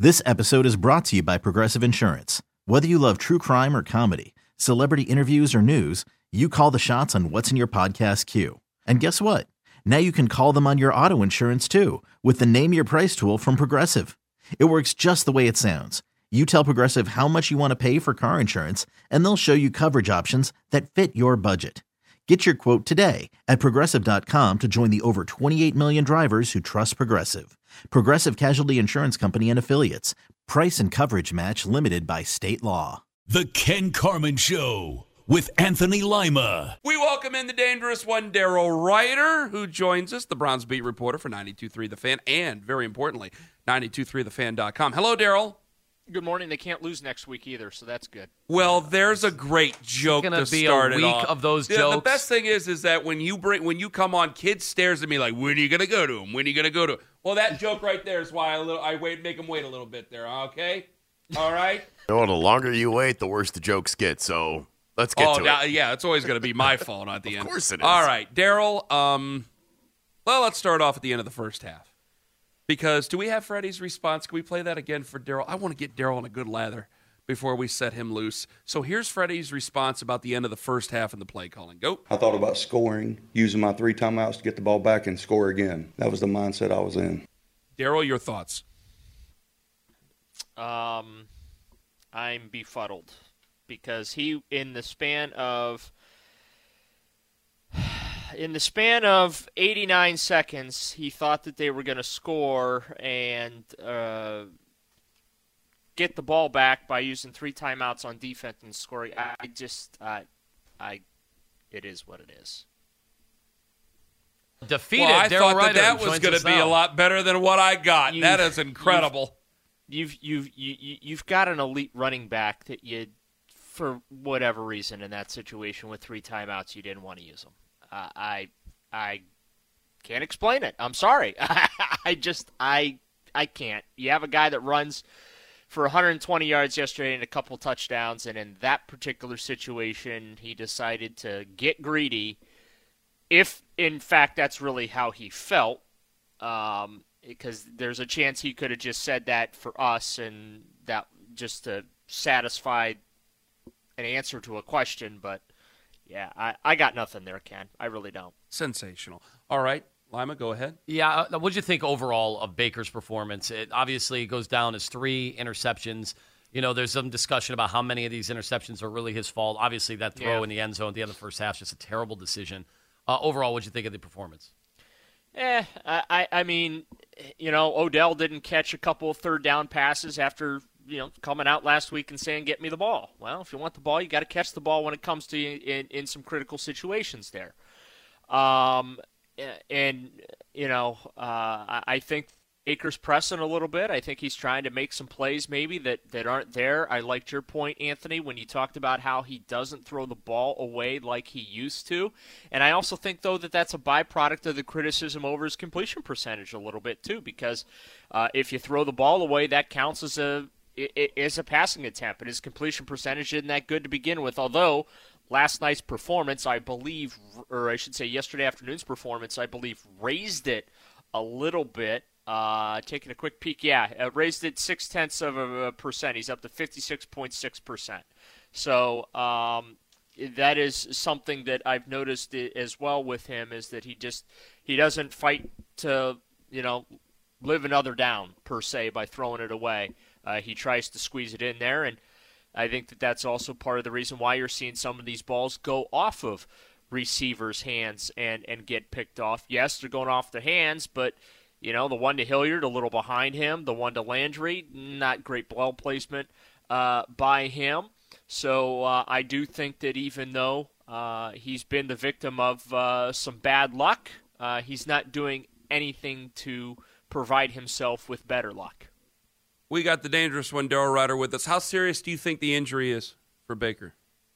This episode is brought to you by Progressive Insurance. Whether you love true crime or comedy, celebrity interviews or news, you call the shots on what's in your podcast queue. And guess what? Now you can call them on your auto insurance too with the Name Your Price tool from Progressive. It works just the way it sounds. You tell Progressive how much you want to pay for car insurance, and they'll show you coverage options that fit your budget. Get your quote today at Progressive.com to join the over 28 million drivers who trust Progressive. Progressive Casualty Insurance Company and Affiliates. Price and coverage match limited by state law. The Ken Carman Show with Anthony Lima. We welcome in the dangerous one, Daryl Ryder, who joins us, the Browns beat reporter for 92.3 The Fan, and, very importantly, 92.3thefan.com. Hello, Daryl. Good morning. They can't lose next week either, so that's good. Well, there's a great joke to start it off. It's going to be a week of those jokes. The best thing is that when you come on, kids stares at me like, when are you going to go to him? When are you going to go to him? Well, that joke right there is why I make them wait a little bit there, okay? All right? The longer you wait, the worse the jokes get, so let's get to it. Yeah, it's always going to be my fault at the end. Of course it is. All right, Daryl, well, let's start off at the end of the first half. Because do we have Freddie's response? Can we play that again for Daryl? I want to get Daryl in a good lather before we set him loose. So here's Freddie's response about the end of the first half and the play calling. Go. I thought about scoring, using my 3 timeouts to get the ball back and score again. That was the mindset I was in. Daryl, your thoughts? I'm befuddled because he, in the span of 89 seconds, he thought that they were going to score and get the ball back by using 3 timeouts on defense and scoring. It is what it is. Defeated. Well, I Daryl thought Ryder that was going to be a lot better than what I got. That is incredible. You've got an elite running back that you, for whatever reason, in that situation with 3 timeouts, you didn't want to use them. I can't explain it. I'm sorry. I can't. You have a guy that runs for 120 yards yesterday and a couple touchdowns, and in that particular situation, he decided to get greedy. If, in fact, that's really how he felt, because there's a chance he could have just said that for us and that just to satisfy an answer to a question, but yeah, I got nothing there, Ken. I really don't. Sensational. All right, Lima, go ahead. Yeah, what did you think overall of Baker's performance? It obviously goes down as 3 interceptions. You know, there's some discussion about how many of these interceptions are really his fault. Obviously, that throw in the end zone at the end of the first half is just a terrible decision. Overall, what did you think of the performance? I mean, Odell didn't catch a couple of third down passes after coming out last week and saying, get me the ball. Well, if you want the ball, you got to catch the ball when it comes to you in some critical situations there. I think Baker's pressing a little bit. I think he's trying to make some plays maybe that aren't there. I liked your point, Anthony, when you talked about how he doesn't throw the ball away like he used to. And I also think, though, that that's a byproduct of the criticism over his completion percentage a little bit, too, because if you throw the ball away, that counts as a passing attempt, and his completion percentage isn't that good to begin with, although last night's performance, I believe, or I should say yesterday afternoon's performance, I believe, raised it a little bit. Taking a quick peek, raised it 0.6%. He's up to 56.6%. So that is something that I've noticed as well with him, is that he doesn't fight to live another down per se by throwing it away. He tries to squeeze it in there, and I think that that's also part of the reason why you're seeing some of these balls go off of receivers' hands and get picked off. Yes, they're going off their hands, but the one to Hilliard, a little behind him. The one to Landry, not great ball placement by him. So I do think that even though he's been the victim of some bad luck, he's not doing anything to provide himself with better luck. We got the dangerous one, Daryl Ryder, with us. How serious do you think the injury is for Baker?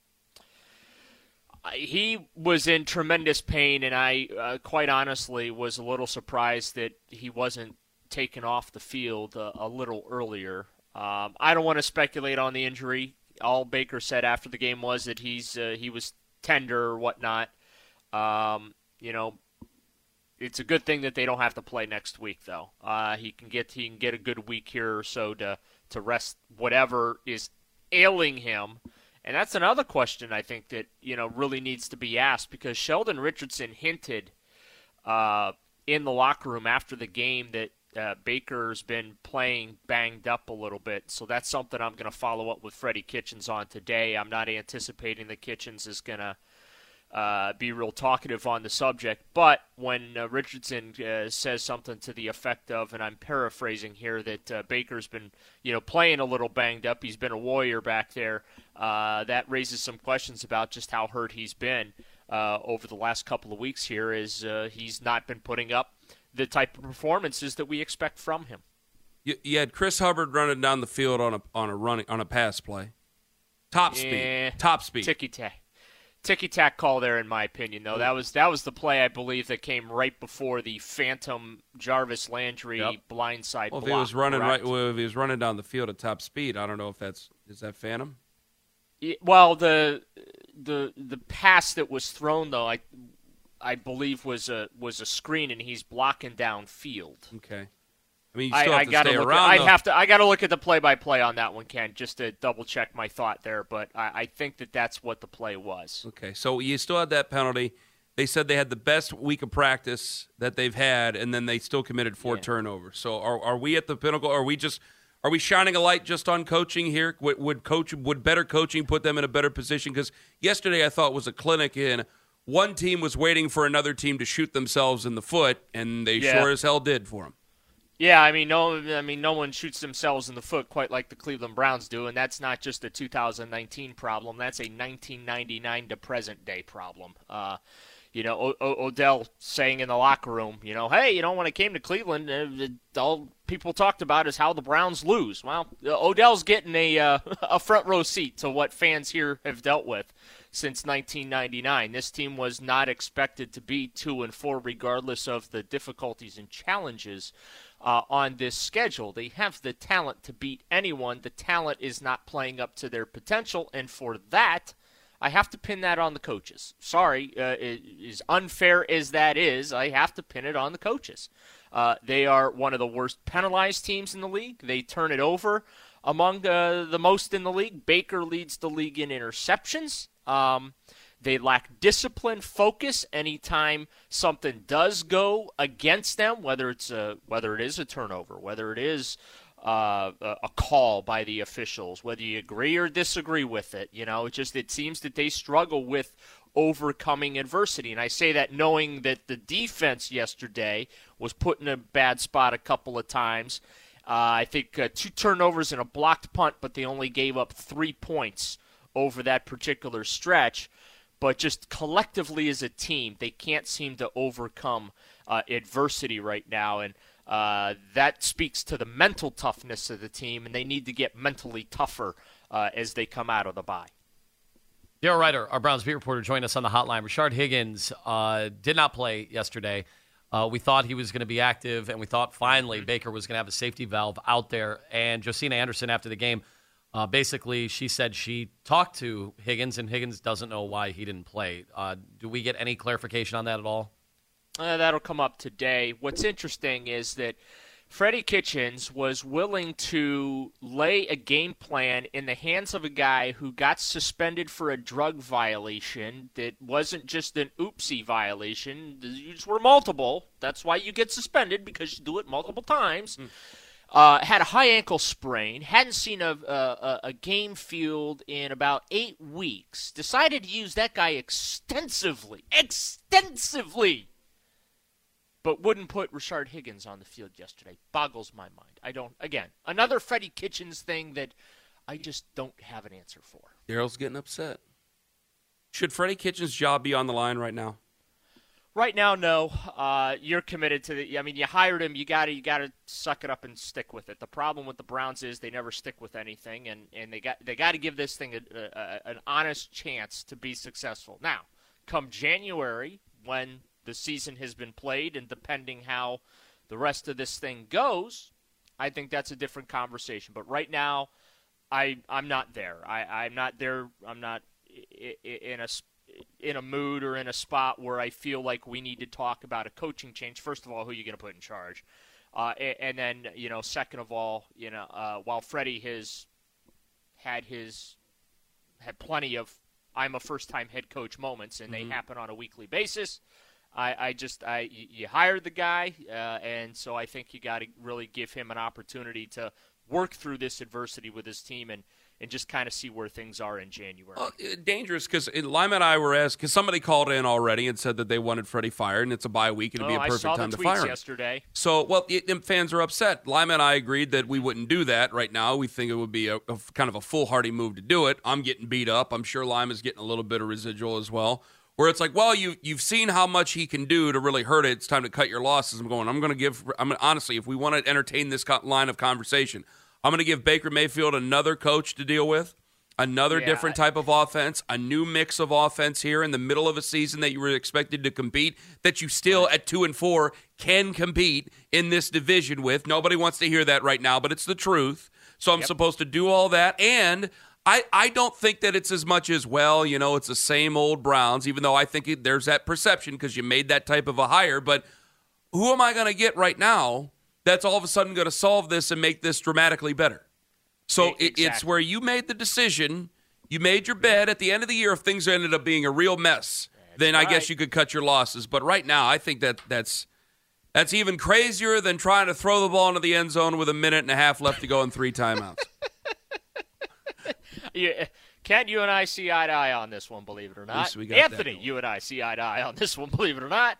He was in tremendous pain, and I quite honestly was a little surprised that he wasn't taken off the field a little earlier. I don't want to speculate on the injury. All Baker said after the game was that he was tender or whatnot. It's a good thing that they don't have to play next week, though. He can get a good week here or so to rest whatever is ailing him. And that's another question I think that really needs to be asked, because Sheldon Richardson hinted in the locker room after the game that Baker's been playing banged up a little bit. So that's something I'm going to follow up with Freddie Kitchens on today. I'm not anticipating that Kitchens is going to be real talkative on the subject. But when Richardson says something to the effect of, and I'm paraphrasing here, that Baker's been playing a little banged up, he's been a warrior back there, that raises some questions about just how hurt he's been over the last couple of weeks here, as he's not been putting up the type of performances that we expect from him. You had Chris Hubbard running down the field on a pass play. Top speed. Ticky-tack call there, in my opinion, though. That was the play, I believe, that came right before the phantom Jarvis Landry blindside block. If he was running if he was running down the field at top speed, I don't know if is that phantom? Well, the pass that was thrown, though, I believe was a screen, and he's blocking downfield. Okay. I mean, you still have to stay around. I got to look at the play-by-play on that one, Ken, just to double-check my thought there. But I think that's what the play was. Okay, so you still had that penalty. They said they had the best week of practice that they've had, and then they still committed 4 turnovers. So are we at the pinnacle? Are we shining a light just on coaching here? Would better coaching put them in a better position? Because yesterday I thought was a clinic in one team was waiting for another team to shoot themselves in the foot, and they sure as hell did for them. Yeah, no one shoots themselves in the foot quite like the Cleveland Browns do, and that's not just a 2019 problem. That's a 1999 to present day problem. Odell saying in the locker room, hey, when I came to Cleveland, all people talked about is how the Browns lose. Well, Odell's getting a front row seat to what fans here have dealt with since 1999. This team was not expected to be 2-4, regardless of the difficulties and challenges on this schedule. They have the talent to beat anyone. The talent is not playing up to their potential, and for that, I have to pin that on the coaches. Sorry, as unfair as that is, I have to pin it on the coaches. They are one of the worst penalized teams in the league. They turn it over among the most in the league. Baker leads the league in interceptions. They lack discipline, focus. Anytime something does go against them, whether it is a turnover, whether it is a call by the officials, whether you agree or disagree with it, it seems that they struggle with overcoming adversity. And I say that knowing that the defense yesterday was put in a bad spot a couple of times. I think 2 turnovers and a blocked punt, but they only gave up 3 points over that particular stretch. But just collectively as a team, they can't seem to overcome adversity right now. And that speaks to the mental toughness of the team, and they need to get mentally tougher as they come out of the bye. Daryl Ryder, our Browns beat reporter, joined us on the hotline. Rashard Higgins did not play yesterday. We thought he was going to be active, and we thought finally Baker was going to have a safety valve out there. And Josina Anderson, after the game, basically she said she talked to Higgins, and Higgins doesn't know why he didn't play. Do we get any clarification on that at all? That'll come up today. What's interesting is that Freddie Kitchens was willing to lay a game plan in the hands of a guy who got suspended for a drug violation that wasn't just an oopsie violation. These were multiple. That's why you get suspended, because you do it multiple times. Had a high ankle sprain, hadn't seen a game field in about 8 weeks, decided to use that guy extensively, but wouldn't put Rashard Higgins on the field yesterday. Boggles my mind. Another Freddie Kitchens thing that I just don't have an answer for. Daryl's getting upset. Should Freddie Kitchens' job be on the line right now? Right now, no. You're committed to you hired him. You got to suck it up and stick with it. The problem with the Browns is they never stick with anything, and they got to give this thing an honest chance to be successful. Now, come January, when the season has been played, and depending how the rest of this thing goes, I think that's a different conversation. But right now, I'm not there. I'm not there. I'm not in in a mood or in a spot where I feel like we need to talk about a coaching change. First of all, who are you going to put in charge? And then, second of all, while Freddie has had plenty of I'm a first-time head coach moments, and they happen on a weekly basis, you hired the guy, and so I think you got to really give him an opportunity to work through this adversity with his team and just kind of see where things are in January. Dangerous, because Lyman and I were asked, because somebody called in already and said that they wanted Freddie fired, and it's a bye week, and it'd be a perfect time to fire him. I saw the tweets yesterday. So, fans are upset. Lyman and I agreed that we wouldn't do that right now. We think it would be a kind of a foolhardy move to do it. I'm getting beat up. I'm sure Lyman's getting a little bit of residual as well, where it's like, well, you've seen how much he can do to really hurt it. It's time to cut your losses. Honestly, if we want to entertain this line of conversation, I'm going to give Baker Mayfield another coach to deal with, another different type of offense, a new mix of offense here in the middle of a season that you were expected to compete, that you still at 2-4 can compete in this division with. Nobody wants to hear that right now, but it's the truth. So I'm supposed to do all that, and I don't think that it's as much as, it's the same old Browns, even though I think there's that perception because you made that type of a hire. But who am I going to get right now that's all of a sudden going to solve this and make this dramatically better? So it's where you made the decision, you made your bed. At the end of the year, if things ended up being a real mess, then I guess you could cut your losses. But right now, I think that's even crazier than trying to throw the ball into the end zone with a minute and a half left to go and 3 timeouts. Ken, you and I see eye to eye on this one, believe it or not. Anthony, you and I see eye to eye on this one, believe it or not.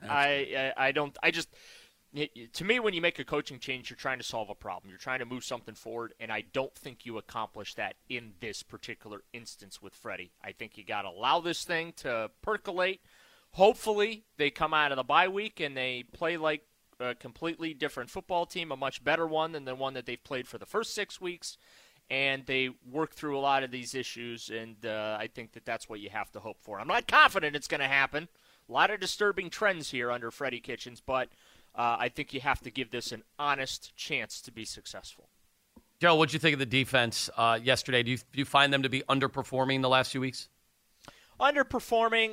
To me, when you make a coaching change, you're trying to solve a problem. You're trying to move something forward, and I don't think you accomplish that in this particular instance with Freddie. I think you got to allow this thing to percolate. Hopefully, they come out of the bye week and they play like a completely different football team, a much better one than the one that they've played for the first 6 weeks, and they work through a lot of these issues, and I think that's what you have to hope for. I'm not confident it's going to happen. A lot of disturbing trends here under Freddie Kitchens, but I think you have to give this an honest chance to be successful. Joe, what did you think of the defense yesterday? Do you find them to be underperforming the last few weeks? Underperforming,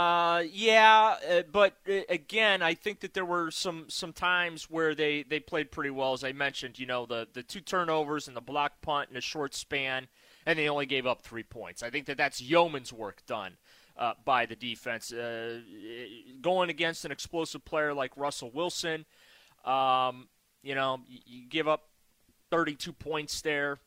but again, I think that there were some times where they played pretty well. As I mentioned, the 2 turnovers and the block punt in a short span, and they only gave up 3 points. I think that's yeoman's work done by the defense. Going against an explosive player like Russell Wilson, you give up 32 points there.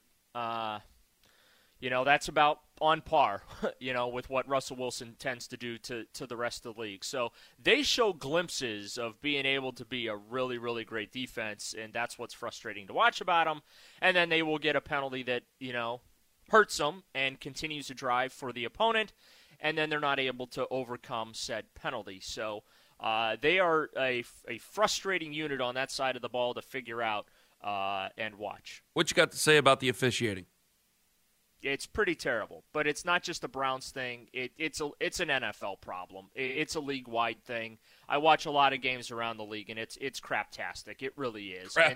That's about on par, with what Russell Wilson tends to do to the rest of the league. So they show glimpses of being able to be a really, really great defense, and that's what's frustrating to watch about them. And then they will get a penalty that, hurts them and continues to drive for the opponent, and then they're not able to overcome said penalty. So they are a frustrating unit on that side of the ball to figure out and watch. What you got to say about the officiating? It's pretty terrible, but it's not just a Browns thing. It's an NFL problem. It's a league-wide thing. I watch a lot of games around the league, and it's craptastic. It really is. And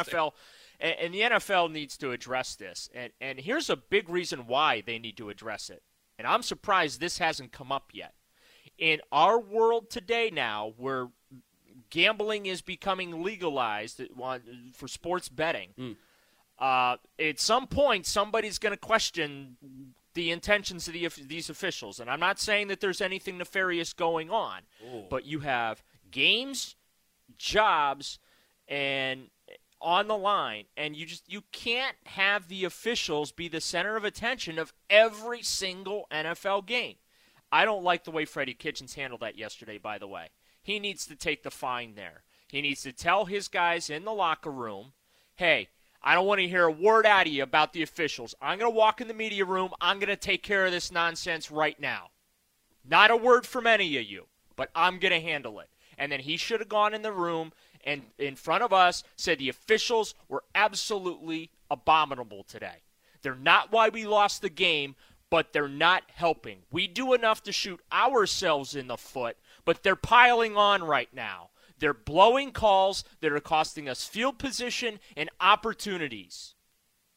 the NFL needs to address this. And here's a big reason why they need to address it. And I'm surprised this hasn't come up yet. In our world today now, where gambling is becoming legalized for sports betting, at some point, somebody's going to question the intentions of these officials. And I'm not saying that there's anything nefarious going on, but you have games, jobs, and on the line, and you can't have the officials be the center of attention of every single NFL game. I don't like the way Freddie Kitchens handled that yesterday, by the way. He needs to take the fine there. He needs to tell his guys in the locker room, hey, I don't want to hear a word out of you about the officials. I'm going to walk in the media room. I'm going to take care of this nonsense right now. Not a word from any of you, but I'm going to handle it. And then he should have gone in the room and in front of us said the officials were absolutely abominable today. They're not why we lost the game, but they're not helping. We do enough to shoot ourselves in the foot, but they're piling on right now. They're blowing calls that are costing us field position and opportunities.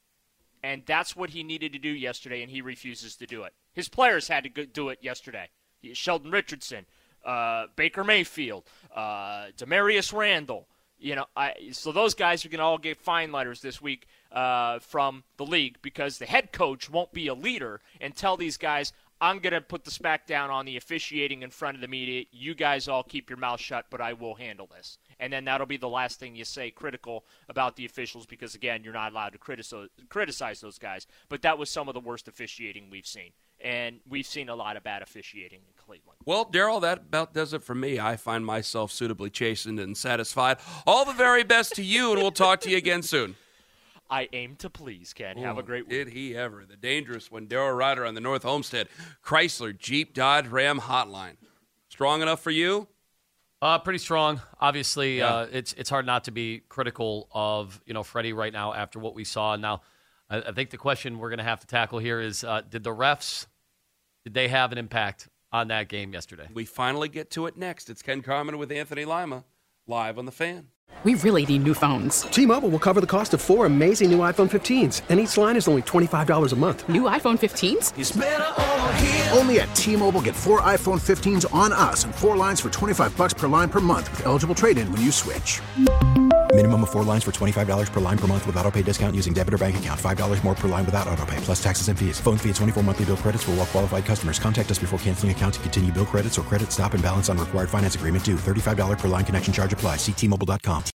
And that's what he needed to do yesterday, and he refuses to do it. His players had to do it yesterday. Sheldon Richardson, Baker Mayfield, Demarius Randall. So those guys are going to all get fine letters this week from the league because the head coach won't be a leader and tell these guys, I'm going to put the smack down on the officiating in front of the media. You guys all keep your mouth shut, but I will handle this. And then that'll be the last thing you say critical about the officials because, again, you're not allowed to criticize those guys. But that was some of the worst officiating we've seen. And we've seen a lot of bad officiating in Cleveland. Well, Daryl, that about does it for me. I find myself suitably chastened and satisfied. All the very best to you, and we'll talk to you again soon. I aim to please, Ken. Have a great week. Did he ever. The dangerous one, Daryl Ryder on the North Homestead Chrysler Jeep Dodge Ram Hotline. Strong enough for you? Pretty strong. Obviously, it's hard not to be critical of Freddie right now after what we saw. Now, I think the question we're going to have to tackle here is, did the refs, did they have an impact on that game yesterday? We finally get to it next. It's Ken Carman with Anthony Lima, live on The Fan. We really need new phones. T-Mobile will cover the cost of 4 amazing new iPhone 15s, and each line is only $25 a month. New iPhone 15s? It's better over here. Only at T-Mobile, get 4 iPhone 15s on us and 4 lines for $25 per line per month with eligible trade-in when you switch. Minimum of 4 lines for $25 per line per month with auto-pay discount using debit or bank account. $5 more per line without auto-pay, plus taxes and fees. Phone fee at 24 monthly bill credits for well-qualified customers. Contact us before canceling account to continue bill credits or credit stop and balance on required finance agreement due. $35 per line connection charge applies. See T-Mobile.com.